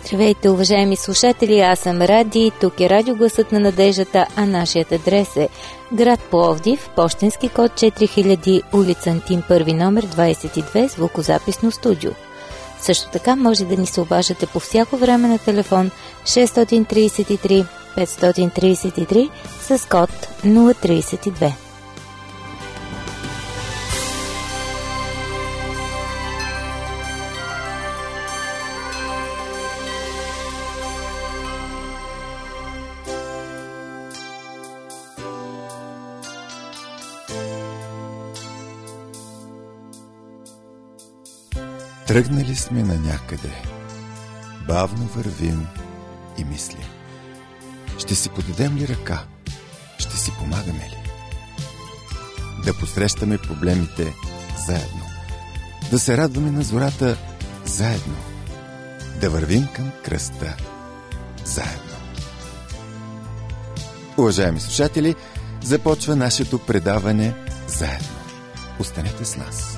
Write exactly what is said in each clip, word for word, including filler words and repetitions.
Здравейте, уважаеми слушатели, аз съм Ради, тук е Радиогласът на надеждата, а нашият адрес е град Пловдив, пощенски код четири хиляди, улица Антим първи, номер двадесет и две, звукозаписно студио. Също така може да ни се обаждате по всяко време на телефон шест три три пет три три с код нула тридесет и две. Тръгнали сме на някъде, бавно вървим и мислим. Ще си подадем ли ръка? Ще си помагаме ли? Да посрещаме проблемите заедно. Да се радваме на зората заедно. Да вървим към кръста заедно. Уважаеми слушатели, започва нашето предаване заедно. Останете с нас.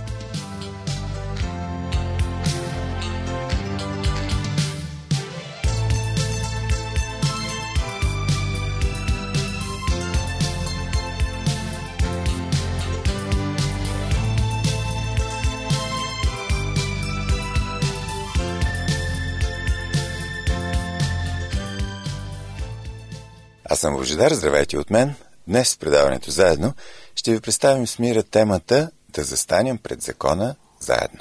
Аз съм Божидар, здравейте от мен. Днес в предаването заедно ще ви представим с Мира темата да застанем пред закона заедно.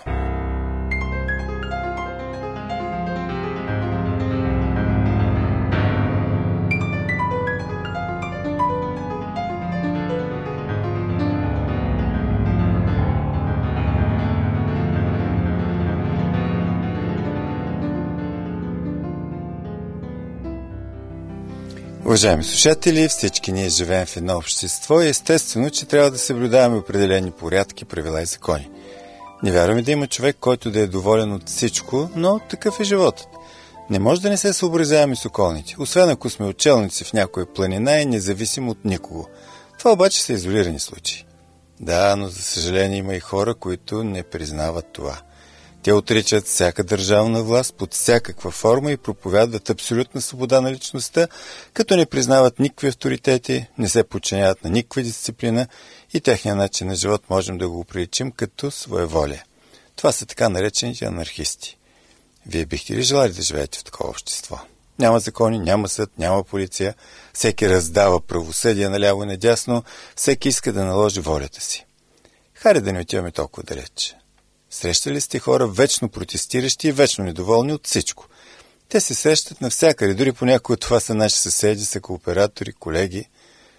Уважаеми слушатели, всички ние живеем в едно общество и естествено, че трябва да съблюдаваме определени порядки, правила и закони. Не вярваме да има човек, който да е доволен от всичко, но такъв е животът. Не може да не се съобразяваме с околните, освен ако сме учелници в някоя планина и независим от никого. Това обаче са изолирани случаи. Да, но за съжаление има и хора, които не признават това. Те отричат всяка държавна власт под всякаква форма и проповядват абсолютна свобода на личността, като не признават никакви авторитети, не се подчиняват на никаква дисциплина и техния начин на живот можем да го приличим като своеволие. Това са така наречените анархисти. Вие бихте ли желали да живеете в такова общество? Няма закони, няма съд, няма полиция, всеки раздава правосъдие наляво и надясно, всеки иска да наложи волята си. Хайде да не отиваме толкова далеч. Срещали сте хора вечно протестиращи и вечно недоволни от всичко. Те се срещат навсякъде, дори понякога от това са наши съседи, са кооператори, колеги.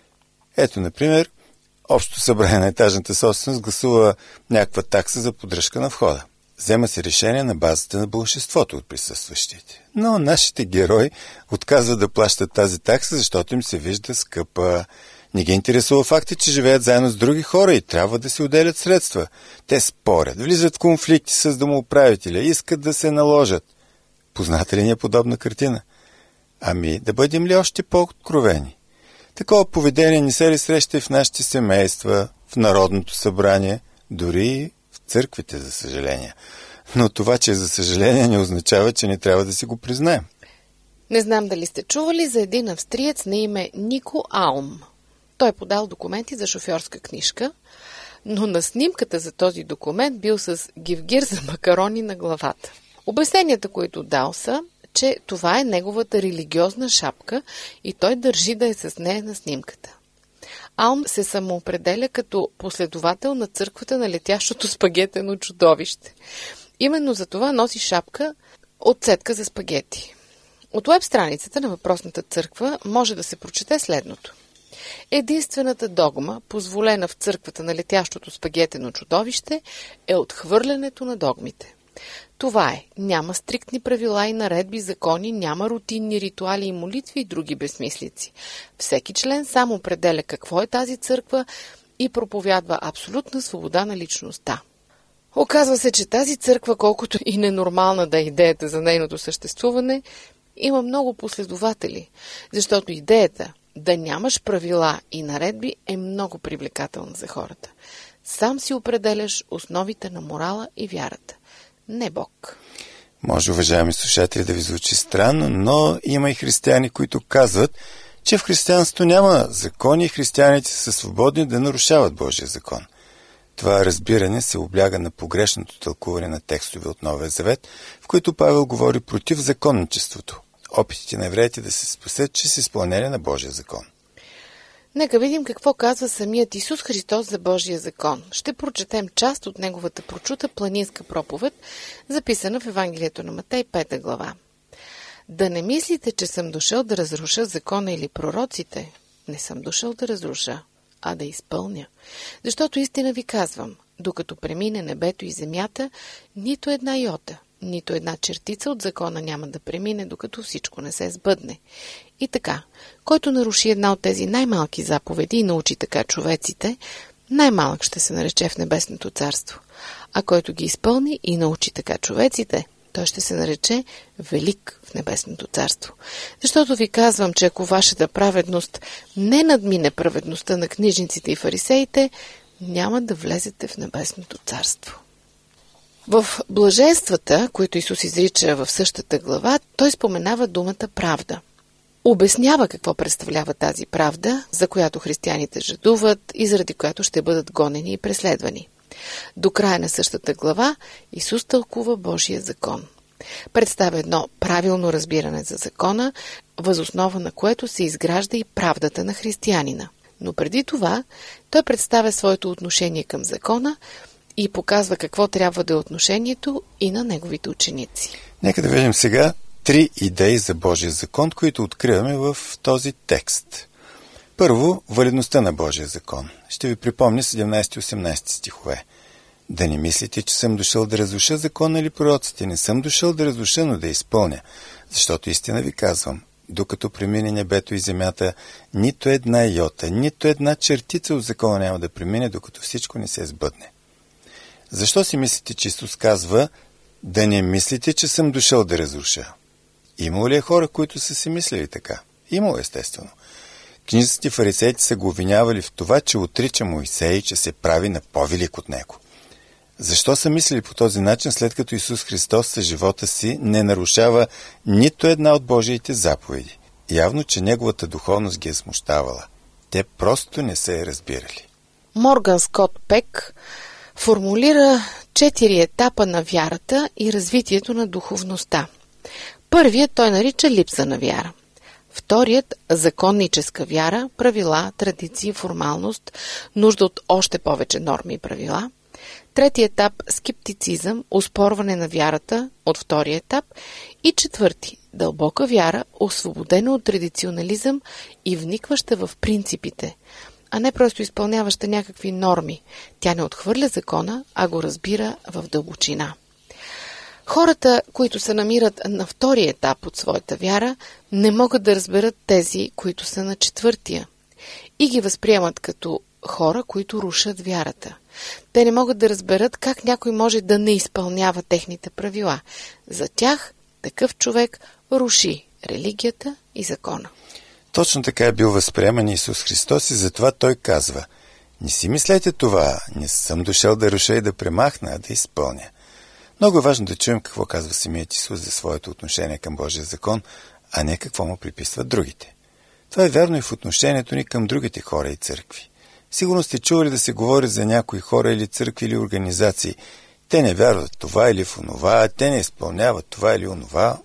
Ето, например, Общо събрание на етажната собственост гласува някаква такса за поддръжка на входа. Взема се решение на базата на болшинството от присъстващите. Но нашите герои отказват да плащат тази такса, защото им се вижда скъпа. Не ги интересува факта, че живеят заедно с други хора и трябва да се отделят средства. Те спорят, влизат в конфликти с домоуправителя, искат да се наложат. Позната ли ни е подобна картина? Ами, да бъдем ли още по-откровени? Такова поведение не се ли среща и в нашите семейства, в Народното събрание, дори в църквите, за съжаление. Но това, че за съжаление, не означава, че не трябва да си го признаем. Не знам дали сте чували за един австриец на име Нико Аум. Той е подал документи за шофьорска книжка, но на снимката за този документ бил с гивгир за макарони на главата. Обясненията, които дал са, че това е неговата религиозна шапка и той държи да е с нея на снимката. Аум се самоопределя като последовател на църквата на летящото спагетено чудовище. Именно за това носи шапка от цетка за спагети. От уеб страницата на въпросната църква може да се прочете следното. Единствената догма, позволена в църквата на летящото спагетено чудовище, е отхвърлянето на догмите. Това е. Няма стриктни правила и наредби, закони, няма рутинни ритуали и молитви и други безсмислици. Всеки член сам определя какво е тази църква и проповядва абсолютна свобода на личността. Оказва се, че тази църква, колкото и ненормална да е идеята за нейното съществуване, има много последователи, защото идеята да нямаш правила и наредби е много привлекателна за хората. Сам си определяш основите на морала и вярата. Не Бог. Може, уважаеми слушатели, да ви звучи странно, но има и християни, които казват, че в християнството няма закони и християните са свободни да нарушават Божия закон. Това разбиране се обляга на погрешното тълкуване на текстове от Новия Завет, в които Павел говори против законничеството, опитите на евреите да се спасят чрез изпълнение на Божия закон. Нека видим какво казва самият Исус Христос за Божия закон. Ще прочетем част от неговата прочута планинска проповед, записана в Евангелието на Матей, пета глава. Да не мислите, че съм дошъл да разруша закона или пророците. Не съм дошъл да разруша, а да изпълня. Защото истина ви казвам, докато премине небето и земята, нито една йота, нито една чертица от закона няма да премине, докато всичко не се сбъдне. И така, който наруши една от тези най-малки заповеди и научи така човеците, най-малък ще се нарече в небесното царство. А който ги изпълни и научи така човеците, той ще се нарече велик в небесното царство. Защото ви казвам, че ако вашата праведност не надмине праведността на книжниците и фарисеите, няма да влезете в небесното царство. В блаженствата, които Исус изрича в същата глава, той споменава думата правда. Обяснява какво представлява тази правда, за която християните жадуват и заради която ще бъдат гонени и преследвани. До края на същата глава Исус тълкува Божия закон. Представя едно правилно разбиране за закона, въз основа на което се изгражда и правдата на християнина. Но преди това той представя своето отношение към закона и показва какво трябва да е отношението и на неговите ученици. Нека да видим сега три идеи за Божия закон, които откриваме в този текст. Първо, валидността на Божия закон. Ще ви припомня седемнайсети и осемнайсети стихове. Да не мислите, че съм дошъл да разруша закона или пророците. Не съм дошъл да разруша, но да изпълня. Защото истина ви казвам, докато премине небето и земята, нито една йота, нито една чертица от закона няма да премине, докато всичко не се сбъдне. Защо си мислите, че Исус казва, да не мислите, че съм дошъл да разруша? Имало ли е хора, които са си мислили така? Имало, естествено. Книжниците и фарисеите са го обвинявали в това, че отрича Моисей и че се прави на по-велик от него. Защо са мислили по този начин, след като Исус Христос със живота си не нарушава нито една от Божиите заповеди? Явно, че неговата духовност ги е смущавала. Те просто не са я разбирали. Морган Скот Пек формулира четири етапа на вярата и развитието на духовността. Първият той нарича липса на вяра. Вторият – законническа вяра, правила, традиции, формалност, нужда от още повече норми и правила. Трети етап – скептицизъм, оспорване на вярата от втория етап. И четвърти – дълбока вяра, освободена от традиционализъм и вникваща в принципите, а не просто изпълняваща някакви норми. Тя не отхвърля закона, а го разбира в дълбочина. Хората, които се намират на втория етап от своята вяра, не могат да разберат тези, които са на четвъртия, и ги възприемат като хора, които рушат вярата. Те не могат да разберат как някой може да не изпълнява техните правила. За тях такъв човек руши религията и закона. Точно така е бил възприеман Исус Христос и затова той казва: не си мислете това, не съм дошъл да руша и да премахна, а да изпълня. Много е важно да чуем какво казва самият Исус за своето отношение към Божия закон, а не какво му приписват другите. Това е вярно и в отношението ни към другите хора и църкви. Сигурно сте чували да се говори за някои хора или църкви или организации. Те не вярват в това или в онова, те не изпълняват това или онова.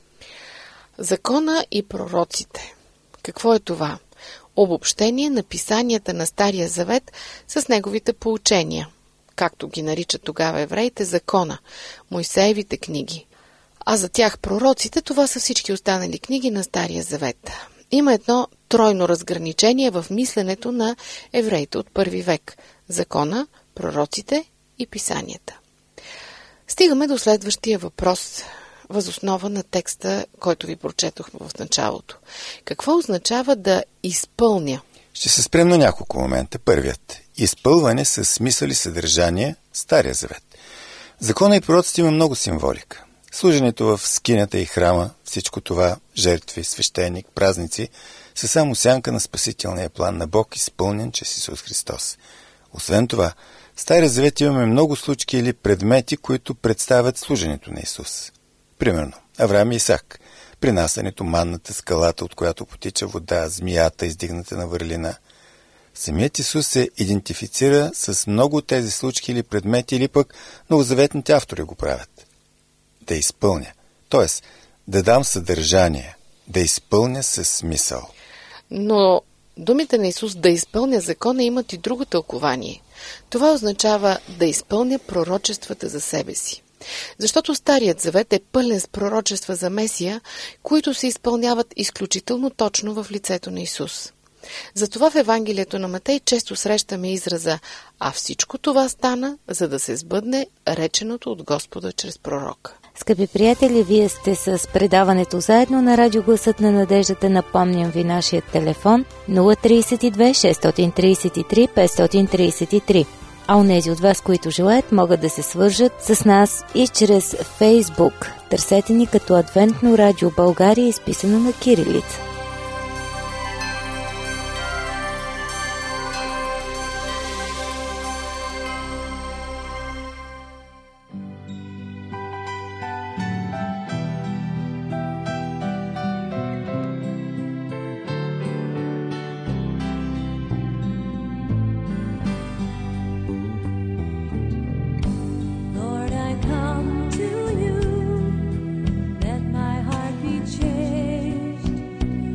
Закона и пророците. Какво е това? Обобщение на писанията на Стария Завет с неговите поучения, както ги наричат тогава евреите, закона, Мойсеевите книги. А за тях пророците, това са всички останали книги на Стария Завет. Има едно тройно разграничение в мисленето на евреите от първи век – закона, пророците и писанията. Стигаме до следващия въпрос, въз основа на текста, който ви прочетохме в началото. Какво означава да изпълня? Ще се спрем на няколко момента. Първият – изпълване със смисъл и съдържание Стария Завет. Закона и пророците има много символика. Служенето в скинята и храма, всичко това, жертви, свещеник, празници, са само сянка на спасителния план на Бог, изпълнен чрез Исус Христос. Освен това, в Стария Завет имаме много случки или предмети, които представят служенето на Исус. Примерно, Авраам и Исак, принасянето, манната, скалата, от която потича вода, змията, издигната на върлина. Самият Исус се идентифицира с много от тези случки или предмети, или пък новозаветните автори го правят. Да изпълня, т.е. да дам съдържание, да изпълня със смисъл. Но думите на Исус да изпълня закона имат и друго тълкование. Това означава да изпълня пророчествата за себе си. Защото Старият завет е пълен с пророчества за Месия, които се изпълняват изключително точно в лицето на Исус. Затова в Евангелието на Матей често срещаме израза «А всичко това стана, за да се сбъдне реченото от Господа чрез пророка». Скъпи приятели, вие сте с предаването заедно на Радио Гласът на надеждата. Напомням ви нашия телефон нула три две шест три три пет три три. А онези от вас, които желаят, могат да се свържат с нас и чрез Фейсбук. Търсете ни като Адвентно радио България, изписано на кирилица. Let my heart be changed.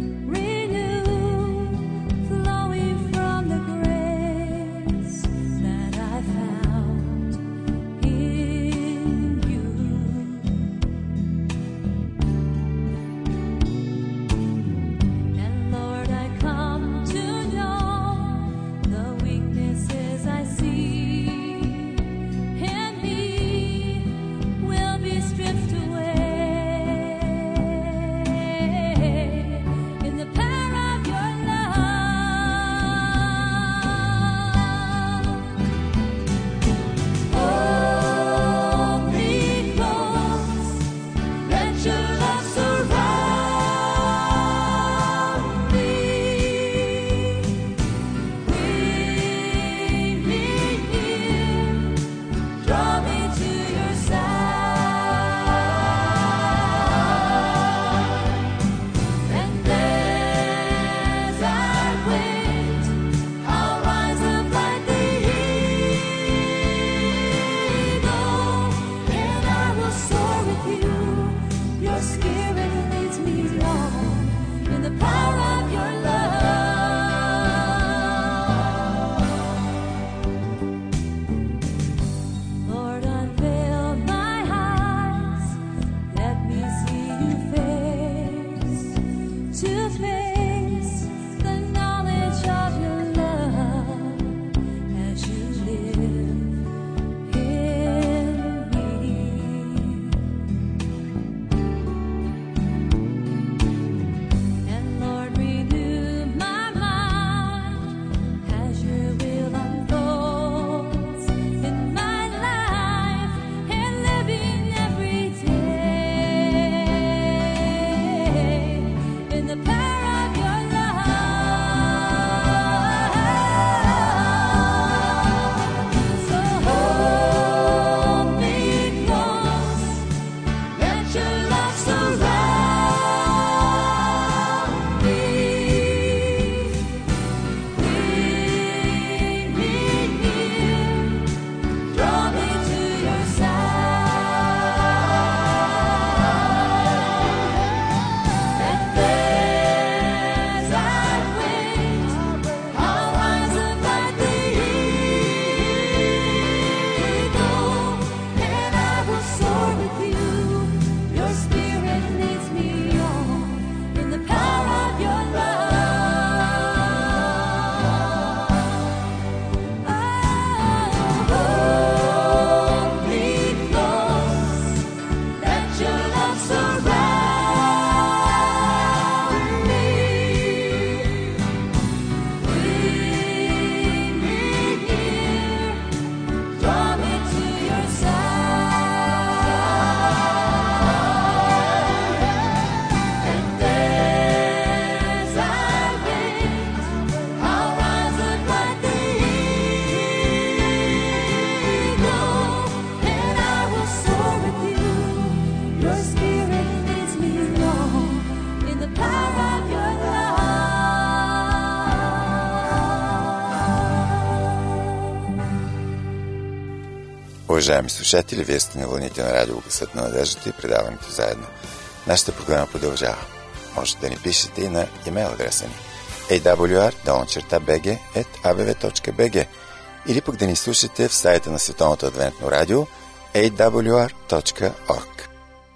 Уважаеми слушатели, вие сте на вълните на радио Гласът на надеждата и предаването заедно. Нашата програма продължава. Можете да ни пишете и на имейл адреса ни ей дабъл ю ар долна черта би джи ет а бе ве точка би джи или пък да ни слушате в сайта на Световното адвентно радио ей дабъл ю ар точка орг.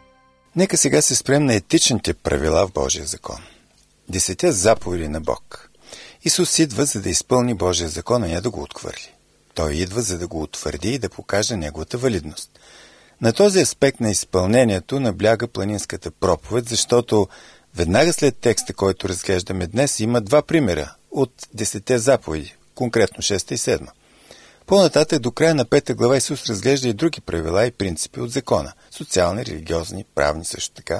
Нека сега се спрем на етичните правила в Божия закон. Десетте заповеди на Бог. Исус идва, за да изпълни Божия закон, а не да го отхвърли. Той идва, за да го утвърди и да покаже неговата валидност. На този аспект на изпълнението набляга планинската проповед, защото веднага след текста, който разглеждаме днес, има два примера от десетте заповеди, конкретно шеста и седма. По-нататък до края на пета глава Исус разглежда и други правила и принципи от закона – социални, религиозни, правни също така.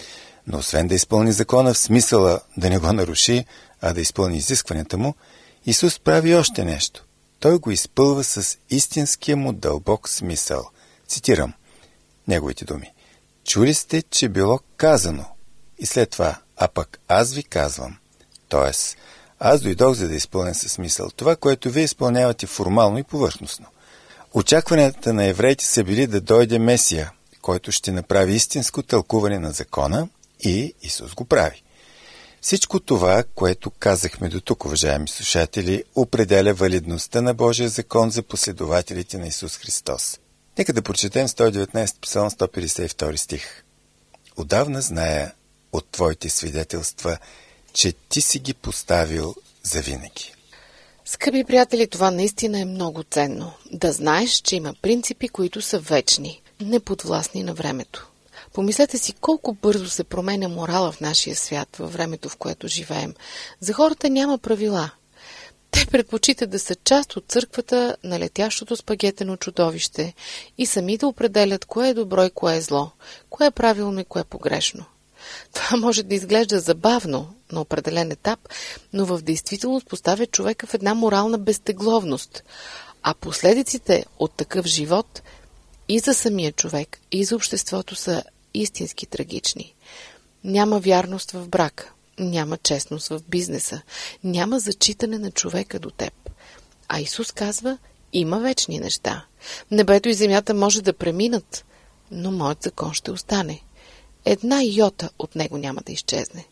Но освен да изпълни закона в смисъла да не го наруши, а да изпълни изискванията му, Исус прави още нещо. Той го изпълва с истинския му дълбок смисъл. Цитирам неговите думи. Чули сте, че било казано. И след това, а пък аз ви казвам. Тоест, аз дойдох, за да изпълня със смисъл това, което вие изпълнявате формално и повърхностно. Очакванията на евреите са били да дойде Месия, който ще направи истинско тълкуване на закона, и Исус го прави. Всичко това, което казахме до тук, уважаеми слушатели, определя валидността на Божия закон за последователите на Исус Христос. Нека да прочетем сто и деветнадесети псалм, сто петдесет и втори стих. Отдавна зная от твоите свидетелства, че ти си ги поставил завинаги. Скъпи приятели, това наистина е много ценно. Да знаеш, че има принципи, които са вечни, неподвластни на времето. Помислете си колко бързо се променя морала в нашия свят, във времето, в което живеем. За хората няма правила. Те предпочитат да са част от църквата на летящото спагетено чудовище и сами да определят кое е добро и кое е зло, кое е правилно и кое е погрешно. Това може да изглежда забавно на определен етап, но в действителност поставя човека в една морална безтегловност, а последиците от такъв живот и за самия човек, и за обществото са истински трагични. Няма вярност в брака, няма честност в бизнеса, няма зачитане на човека до теб. А Исус казва, има вечни неща. Небето и земята може да преминат, но моят закон ще остане. Една йота от него няма да изчезне.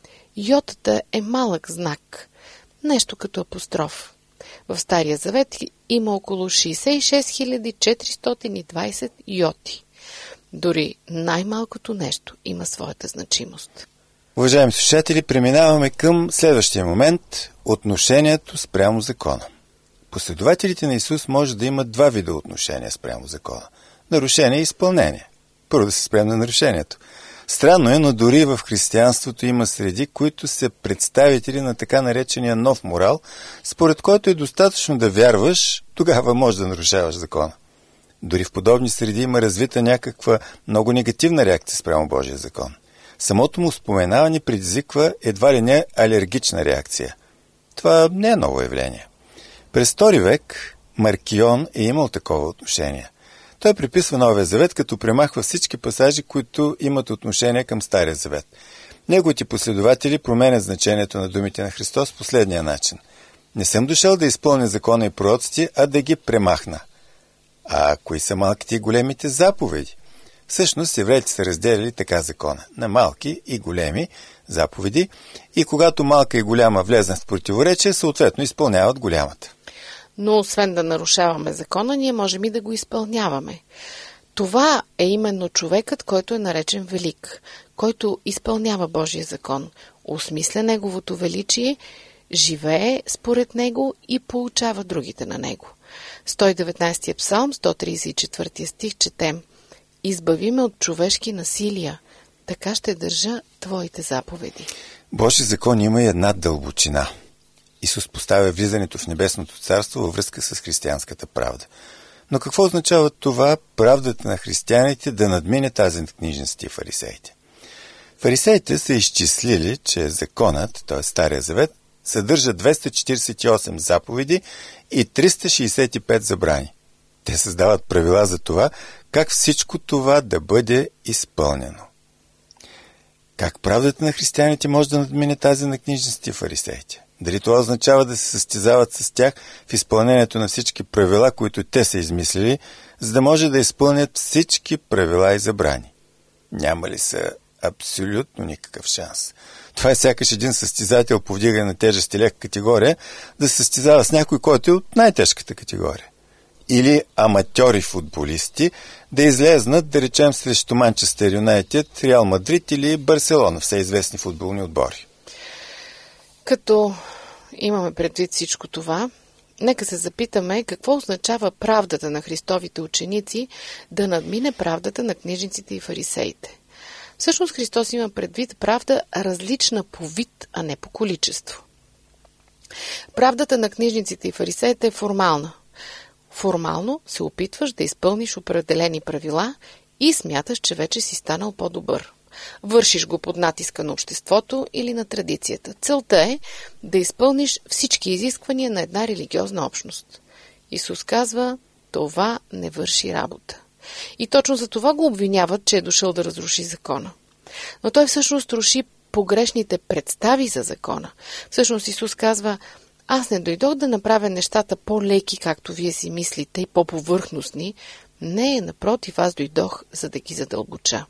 Йотата е малък знак, нещо като апостроф. В Стария завет има около шейсет и шест хиляди четиристотин и двадесет йоти. Дори най-малкото нещо има своята значимост. Уважаеми слушатели, преминаваме към следващия момент – отношението спрямо закона. Последователите на Исус може да имат два вида отношения спрямо закона – нарушение и изпълнение. Първо да се спрем на нарушението. Странно е, но дори в християнството има среди, които са представители на така наречения нов морал, според който е достатъчно да вярваш, тогава можеш да нарушаваш закона. Дори в подобни среди има развита някаква много негативна реакция спрямо Божия закон. Самото му споменаване предизвиква едва ли не алергична реакция. Това не е ново явление. През втори век Маркион е имал такова отношение. Той приписва Новия завет, като премахва всички пасажи, които имат отношение към Стария завет. Неговите последователи променят значението на думите на Христос последния начин. Не съм дошъл да изпълня закона и пророците, а да ги премахна. А кои са малките и големите заповеди? Всъщност евреите са разделили така закона на малки и големи заповеди и когато малка и голяма влезнат в противоречие, съответно изпълняват голямата. Но освен да нарушаваме закона, ние можем и да го изпълняваме. Това е именно човекът, който е наречен велик, който изпълнява Божия закон, осмисля неговото величие, живее според него и получава другите на него. сто и деветнадесети псалм, сто тридесет и четвърти стих четем: Избави ме от човешки насилия, така ще държа твоите заповеди. Божия закон има и една дълбочина. Исус поставя влизането в небесното царство във връзка с християнската правда. Но какво означава това правдата на християните да надмине тази на книжниците и фарисеите? Фарисеите са изчислили, че законът, т.е. Стария завет, съдържа двеста четиридесет и осем заповеди и триста шейсет и пет забрани. Те създават правила за това, как всичко това да бъде изпълнено. Как правдата на християните може да надмине тази на книжниците и фарисеите? Дали това означава да се състезават с тях в изпълнението на всички правила, които те са измислили, за да може да изпълнят всички правила и забрани. Няма ли са абсолютно никакъв шанс? Това е сякаш един състезател по вдигане на тежести лека категория да се състезава с някой, който е от най-тежката категория. Или аматьори футболисти да излезнат, да речем, срещу Манчестър Юнайтед, Реал Мадрид или Барселона, все известни футболни отбори. Като имаме предвид всичко това, нека се запитаме какво означава правдата на Христовите ученици да надмине правдата на книжниците и фарисеите. Всъщност Христос има предвид правда различна по вид, а не по количество. Правдата на книжниците и фарисеите е формална. Формално се опитваш да изпълниш определени правила и смяташ, че вече си станал по-добър. Вършиш го под натиска на обществото или на традицията. Целта е да изпълниш всички изисквания на една религиозна общност. Исус казва, това не върши работа. И точно за това го обвиняват, че е дошъл да разруши закона. Но той всъщност руши погрешните представи за закона. Всъщност Исус казва, аз не дойдох да направя нещата по-леки, както вие си мислите, и по-повърхностни. Не, напротив, аз дойдох, за да ги задълбоча.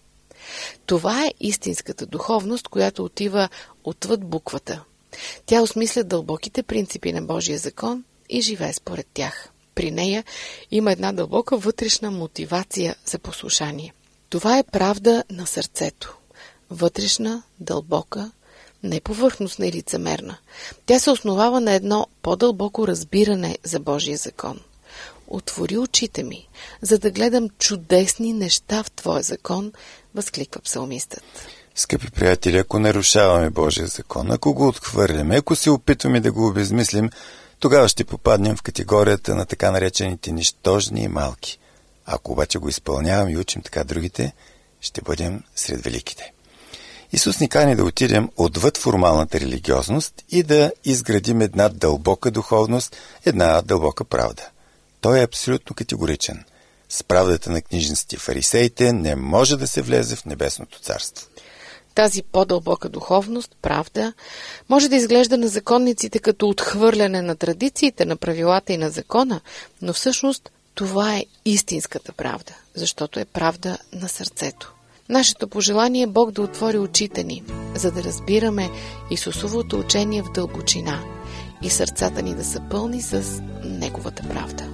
Това е истинската духовност, която отива отвъд буквата. Тя осмисля дълбоките принципи на Божия закон и живее според тях. При нея има една дълбока вътрешна мотивация за послушание. Това е правда на сърцето. Вътрешна, дълбока, не повърхностна и лицемерна. Тя се основава на едно по-дълбоко разбиране за Божия закон. Отвори очите ми, за да гледам чудесни неща в Твоя закон, възкликва псалмистът. Скъпи приятели, ако нарушаваме Божия закон, ако го отхвърляме, ако се опитваме да го обезмислим, тогава ще попаднем в категорията на така наречените нищожни и малки. Ако обаче го изпълняваме и учим така другите, ще бъдем сред великите. Исус ни кани да отидем отвъд формалната религиозност и да изградим една дълбока духовност, една дълбока правда. Той е абсолютно категоричен. С правдата на книжниците и фарисеите не може да се влезе в небесното царство. Тази по-дълбока духовност, правда, може да изглежда на законниците като отхвърляне на традициите, на правилата и на закона, но всъщност това е истинската правда, защото е правда на сърцето. Нашето пожелание е Бог да отвори очите ни, за да разбираме Исусовото учение в дълбочина и сърцата ни да са пълни с Неговата правда.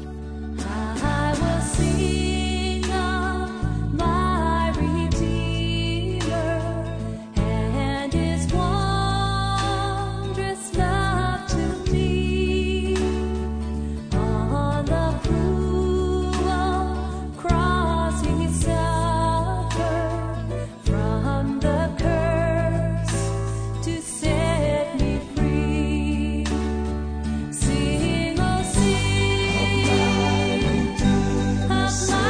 Sing, oh, sing.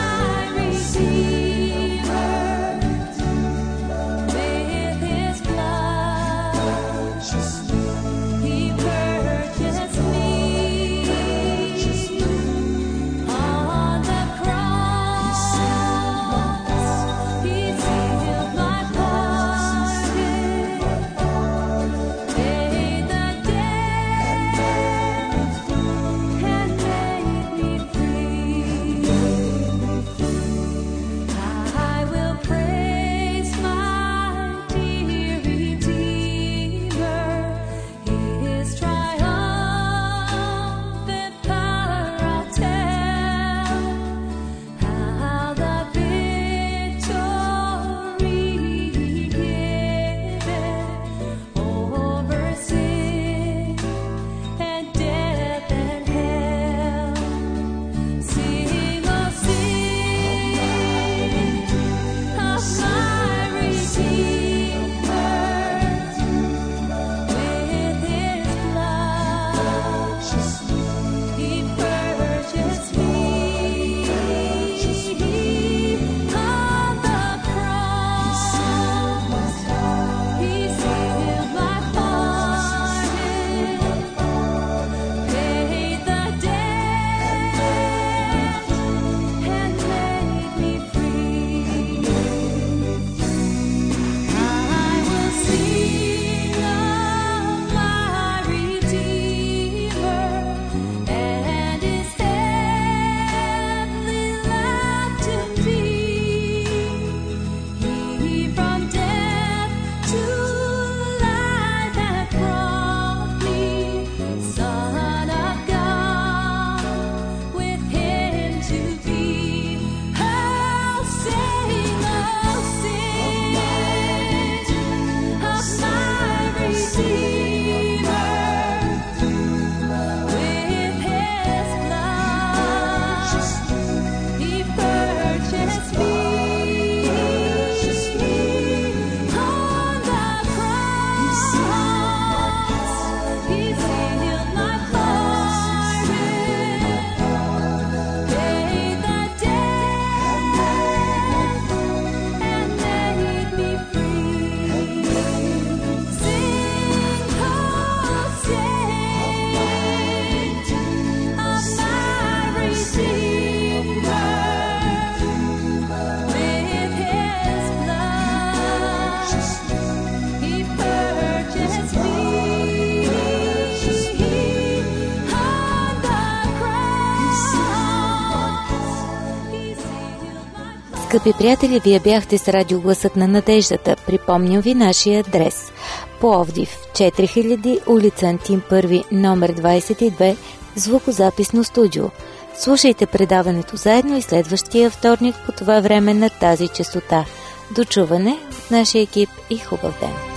Скъпи приятели, вие бяхте с Радио Гласът на надеждата. Припомням ви нашия адрес. Пловдив, четири хиляди, улица Антим първи, номер двадесет и две, звукозаписно студио. Слушайте предаването заедно и следващия вторник по това време на тази честота. До чуване от нашия екип и хубав ден!